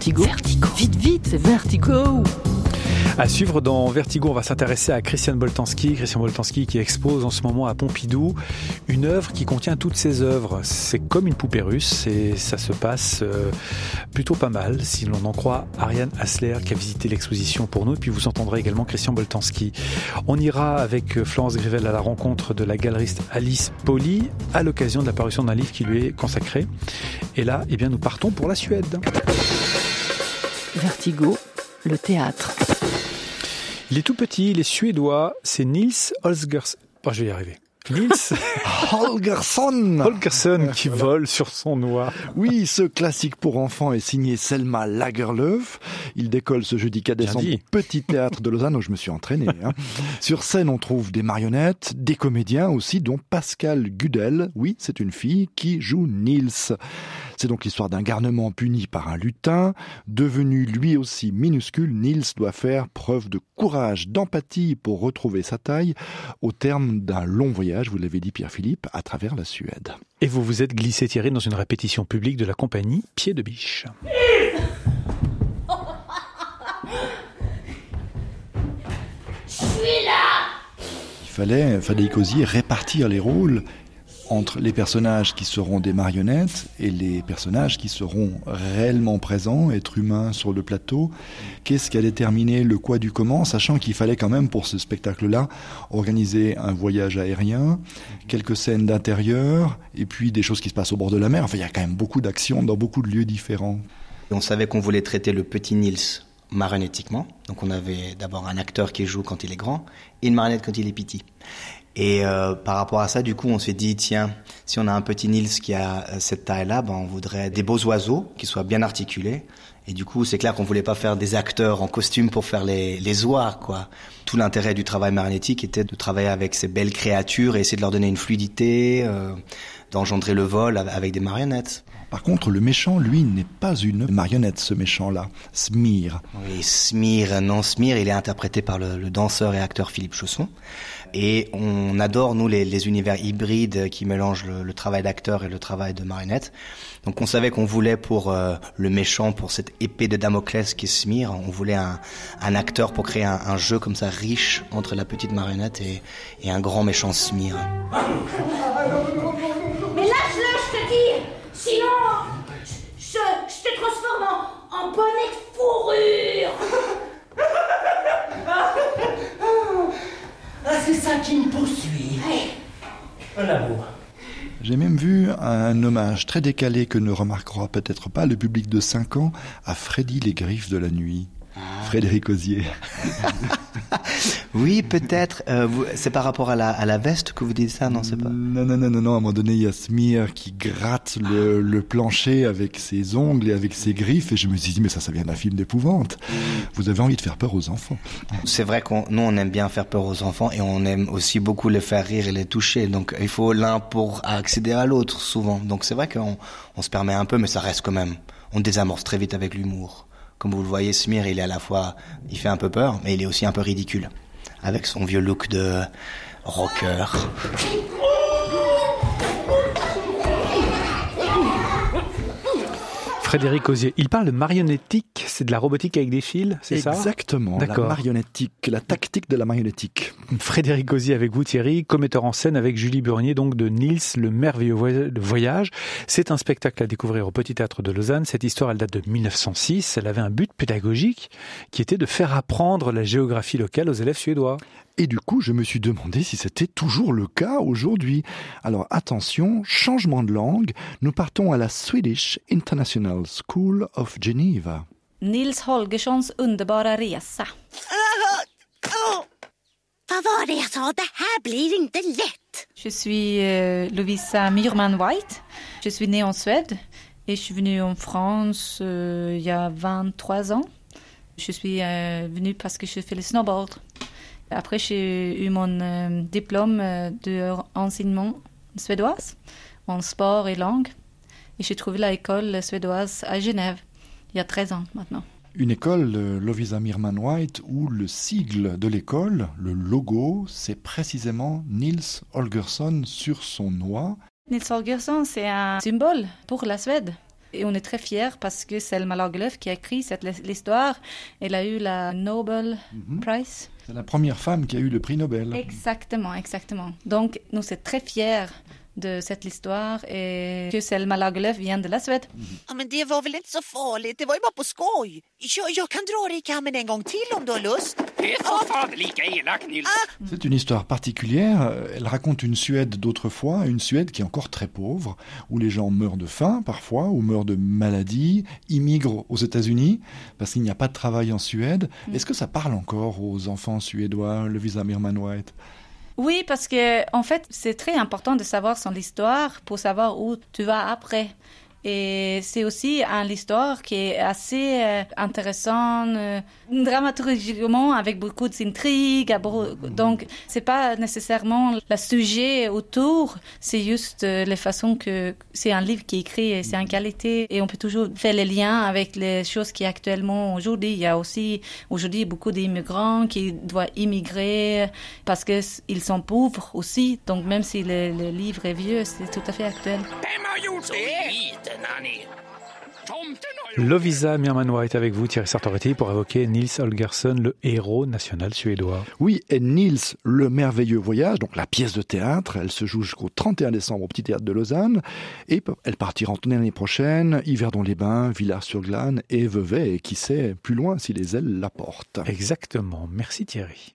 Vertigo. Vite, vite, c'est Vertigo. À suivre dans Vertigo, on va s'intéresser à Christian Boltanski. Christian Boltanski qui expose en ce moment à Pompidou une œuvre qui contient toutes ses œuvres. C'est comme une poupée russe et ça se passe plutôt pas mal si l'on en croit Ariane Hassler qui a visité l'exposition pour nous. Et puis vous entendrez également Christian Boltanski. On ira avec Florence Grivel à la rencontre de la galeriste Alice Poli à l'occasion de la parution d'un livre qui lui est consacré. Et là, eh bien, nous partons pour la Suède. Vertigo, le théâtre. Il est tout petit, il est suédois, c'est Nils Holgersson. Oh, je vais y arriver. Nils Holgersson qui vole sur son noix. Oui, ce classique pour enfants est signé Selma Lagerlöf. Il décolle ce jeudi 4 décembre au Petit Théâtre de Lausanne où je me suis entraîné. Sur scène, on trouve des marionnettes, des comédiens aussi, dont Pascal Gudel. Oui, c'est une fille qui joue Nils. C'est donc l'histoire d'un garnement puni par un lutin. Devenu lui aussi minuscule, Nils doit faire preuve de courage, d'empathie pour retrouver sa taille au terme d'un long voyage, vous l'avez dit Pierre-Philippe, à travers la Suède. Et vous vous êtes glissé Thierry dans une répétition publique de la compagnie Pied de Biche. Je suis là. Il fallait, Fadéï Cosier, répartir les rôles entre les personnages qui seront des marionnettes et les personnages qui seront réellement présents, êtres humains sur le plateau. Qu'est-ce qui a déterminé le quoi du comment, sachant qu'il fallait quand même pour ce spectacle-là organiser un voyage aérien, quelques scènes d'intérieur et puis des choses qui se passent au bord de la mer. Enfin, il y a quand même beaucoup d'actions dans beaucoup de lieux différents. On savait qu'on voulait traiter le petit Nils marionnettiquement. Donc on avait d'abord un acteur qui joue quand il est grand et une marionnette quand il est petit. Et par rapport à ça, du coup, on s'est dit, tiens, si on a un petit Nils qui a cette taille-là, on voudrait des beaux oiseaux qui soient bien articulés. Et du coup, c'est clair qu'on voulait pas faire des acteurs en costume pour faire les oies, quoi. Tout l'intérêt du travail marionnettique était de travailler avec ces belles créatures et essayer de leur donner une fluidité, d'engendrer le vol avec des marionnettes. Par contre, le méchant, lui, n'est pas une marionnette, ce méchant-là. Smir. Oui, Smir, il est interprété par le danseur et acteur Philippe Chausson. Et on adore, nous, les univers hybrides qui mélangent le travail d'acteur et le travail de marionnette. Donc on savait qu'on voulait pour le méchant, pour cette épée de Damoclès qui est Smir, on voulait un acteur pour créer un jeu comme ça riche entre la petite marionnette et un grand méchant Smir. Mais lâche-le, je te dis. Sinon, je te transforme en bonnet de fourrure. Ah, c'est ça qui me poursuit. Un amour. J'ai même vu un hommage très décalé que ne remarquera peut-être pas le public de 5 ans à Freddy les Griffes de la Nuit. Frédéric Osier. Oui, peut-être. C'est par rapport à la veste que vous dites ça, non, c'est pas... Non. À un moment donné, il y a Smir qui gratte le plancher avec ses ongles et avec ses griffes. Et je me suis dit, mais ça vient d'un film d'épouvante. Vous avez envie de faire peur aux enfants. C'est vrai nous, on aime bien faire peur aux enfants et on aime aussi beaucoup les faire rire et les toucher. Donc, il faut l'un pour accéder à l'autre, souvent. Donc, c'est vrai qu'on se permet un peu, mais ça reste quand même... On désamorce très vite avec l'humour. Comme vous le voyez, Smir, il est à la fois... Il fait un peu peur, mais il est aussi un peu ridicule. Avec son vieux look de rocker. Frédéric Osier, il parle de marionnettique, c'est de la robotique avec des fils, c'est ça ? Exactement, la marionnettique, la tactique de la marionnettique. Frédéric Osier avec vous Thierry, commetteur en scène avec Julie Burnier, donc de Nils, le merveilleux voyage. C'est un spectacle à découvrir au Petit Théâtre de Lausanne. Cette histoire, elle date de 1906, elle avait un but pédagogique qui était de faire apprendre la géographie locale aux élèves suédois. Et du coup, je me suis demandé si c'était toujours le cas aujourd'hui. Alors attention, changement de langue, nous partons à la Swedish International School of Geneva. Nils Holgerssons underbara resa. Vad var det jag sa? Det här blir inte lätt. Je suis Lovisa Myrman-White. Je suis née en Suède et je suis venue en France il y a 23 ans. Je suis venue parce que je fais le snowboard. Après, j'ai eu mon diplôme d'enseignement suédois en sport et langue. Et j'ai trouvé l'école suédoise à Genève, il y a 13 ans maintenant. Une école, Lovisa Myrman-White, où le sigle de l'école, le logo, c'est précisément Nils Holgersson sur son noix. Nils Holgersson, c'est un symbole pour la Suède. Et on est très fiers parce que Selma Lagerlöf qui a écrit l'histoire. Elle a eu la Nobel Prize. C'est la première femme qui a eu le prix Nobel. Exactement. Donc, nous sommes très fiers de cette histoire et que Selma Lagerlöf vient de la Suède. Ja, men det var väl inte så farligt, det var ju bara på skoj. Jag kan dra dig i kammen en gång till om du har lust. Det är så fan lika elak, Nils. C'est une histoire particulière. Elle raconte une Suède d'autrefois, une Suède qui est encore très pauvre, où les gens meurent de faim parfois, ou meurent de maladie, immigrent aux États-Unis, parce qu'il n'y a pas de travail en Suède. Est-ce que ça parle encore aux enfants suédois, Lovisa Mirman-White? Oui, parce que en fait, c'est très important de savoir son histoire pour savoir où tu vas après. Et c'est aussi une histoire qui est assez intéressante, dramaturgiquement, avec beaucoup d'intrigues. Donc, c'est pas nécessairement le sujet autour, c'est juste la façon que c'est un livre qui est écrit et c'est en qualité. Et on peut toujours faire les liens avec les choses qui actuellement aujourd'hui. Il y a aussi aujourd'hui beaucoup d'immigrants qui doivent immigrer parce qu'ils sont pauvres aussi. Donc, même si le livre est vieux, c'est tout à fait actuel. Lovisa Mirman-White avec vous, Thierry Sartoretti, pour évoquer Nils Holgersson, le héros national suédois. Oui, et Nils, le merveilleux voyage, donc la pièce de théâtre, elle se joue jusqu'au 31 décembre au Petit Théâtre de Lausanne, et elle partira en tournée l'année prochaine, Yverdon-les-Bains, Villars-sur-Glâne et Vevey, et qui sait, plus loin si les ailes la portent. Exactement, merci Thierry.